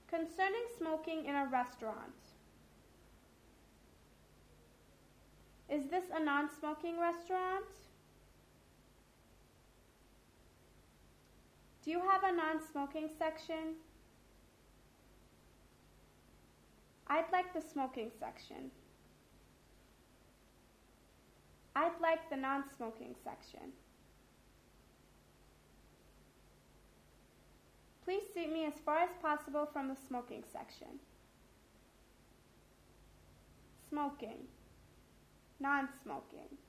Concerning smoking in a restaurant. Is this a non-smoking restaurant? Do you have a non-smoking section? I'd like the smoking section. I'd like the non-smoking section. Please seat me as far as possible from the smoking section. Smoking. Non-smoking.